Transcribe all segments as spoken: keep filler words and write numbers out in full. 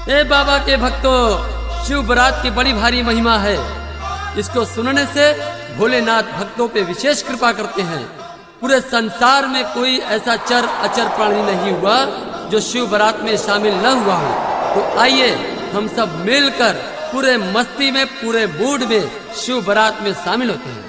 ए बाबा के भक्तों, शिव बारात की बड़ी भारी महिमा है। इसको सुनने से भोलेनाथ भक्तों पे विशेष कृपा करते हैं। पूरे संसार में कोई ऐसा चर अचर प्राणी नहीं हुआ जो शिव बारात में शामिल न हुआ हो। तो आइए हम सब मिलकर पूरे मस्ती में, पूरे मूड में शिव बारात में शामिल होते हैं।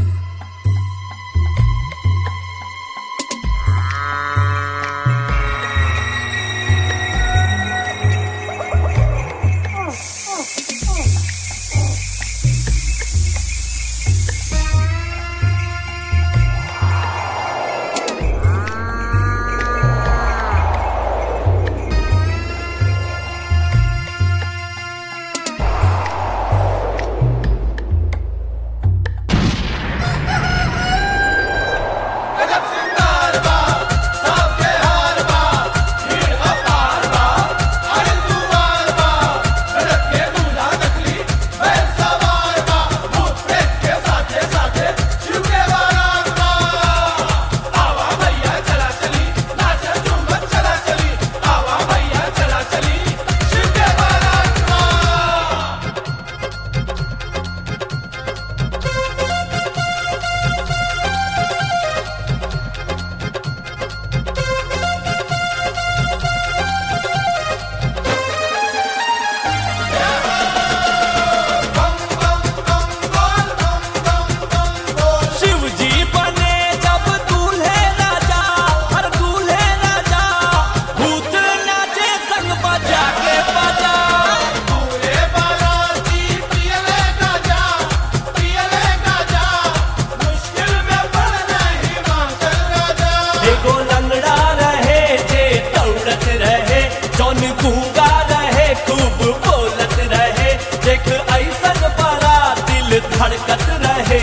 धड़कत रहे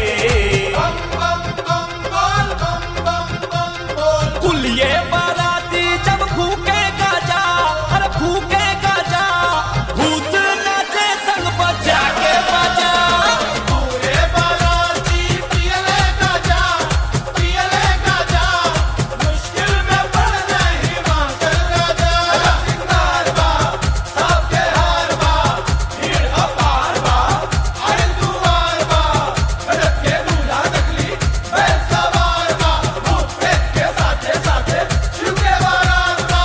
कुलिये बाराती जब फूके गाजा, अरे फूके गाजा, भूत नाचे संग बजा के बजा। पूरे बाराती पियले गाजा, पियले गाजा, मुश्किल में पड़ नहीं मांगल राजा। सिंगार बा सबके हार बा, भीड़ अपार बा, आयल दुआर बा, रथ के दूल्हा नकली बैल सवार बा, भूत प्रेत के साथे साथे शिव के बारात बा।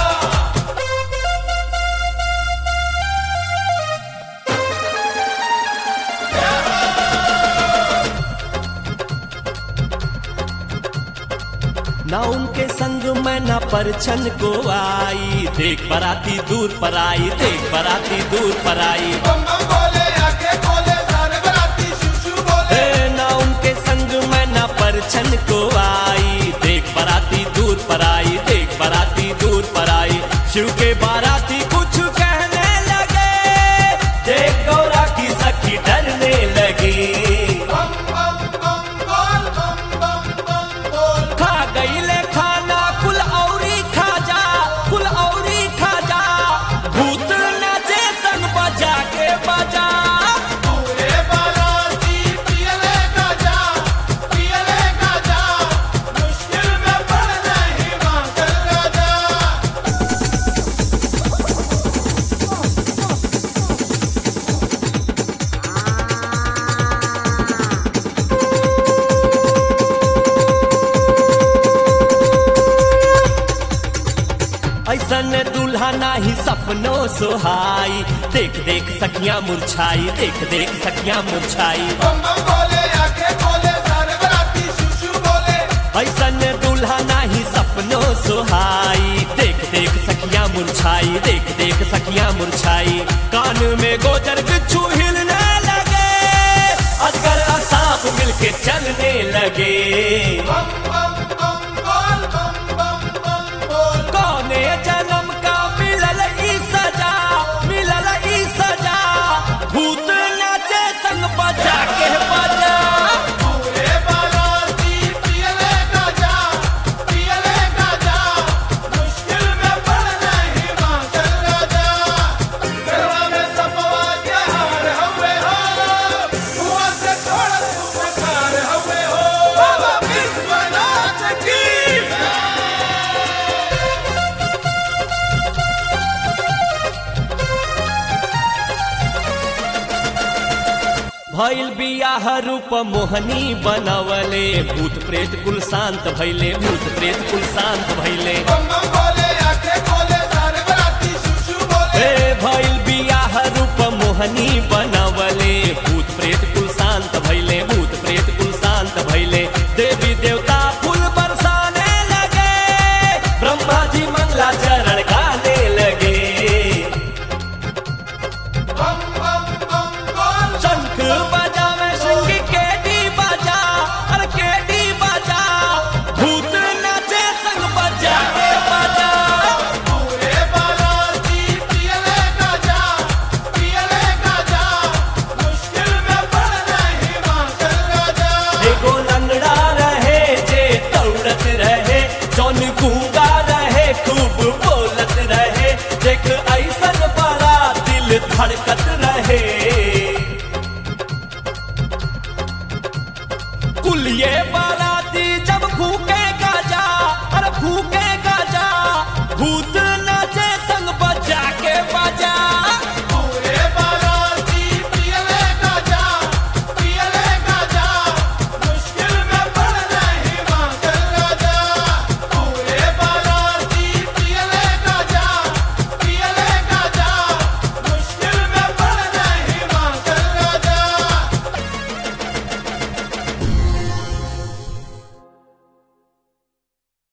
ना उनके संग मैं ना परछन को आई, देख बराती दूर पर आई, देख बराती दूर पर आई। बम बम बोले आके बोले सारे बराती शिव शिव बोले। ए, ना उनके संग मैं ना परछन को आई, देख बराती दूर पर आई, देख बराती दूर पर आई। शिव के बाराती कुछ कहने लगे, देख गौरा की सखी डरने लगी। बम बम बम बोल, बम बम बम बोल। खा गई ले खाना कुल औरी खा जा, कुल औरी खा जा, भूत नाचे संग बजा के बजा। पूरे बाराती पियले गाजा, पियले गाजा, मुश्किल में पड़ नहीं मांगल राजा। ऐसन दूल्हा नाही सपनों सुहाई, देख देख सखियां मुरझाई, देख देख सखियां मुरझाई। बम बम बोले आके बोले सारे बराती शिव शिव बोले। ऐसन दूल्हा नाही सपनों सुहाई, देख देख सखियां मुरझाई, देख देख सखियां मुरझाई। कान में गोजर बिच्छू हिलने लगे, अजगर और सांप मिलके चलने लगे। बम बम बम बोल, बम बम बम बोल। कौने जन्म का मिलल ई सजा, मिलल ई सजा, भूत नाचे संग बजा के बजा। पूरे बाराती पियले गाजा, पियले गाजा, मुश्किल में पड़ नहीं मांगल राजा। गरबा में सपवा के हार हवे हो, हुआ से थोड़ा तू बेकार हवे हो। बाबा विश्वनाथ भइल बियाह रूप मोहनी बनवले भूत प्रेत कुल शांत भइले भूत प्रेत कुल शांत भइले बम बम बोले आंखें खोले सारे बराती शू शू बोले ए भइल बियाह रूप मोहनी बनवले भूत प्रेत कुल शांत भइले भूत प्रेत कुल शांत भइले देवी देवता फूल बरसाने लगे ब्रह्मा जी मंगला चरण गाने लगे बम बम बम बोल शंख बजावे शंख केडी बजा अरे केडी बजा भूत नाचे संग बजा के बजा पूरे बाराती पियले गाजा पियले गाजा मुश्किल में पड़ नहीं मास्टर राजा एगो लंगड़ा रहे जे दौड़त रहे जौन गूंगा रहे खूब बोलत रहे देख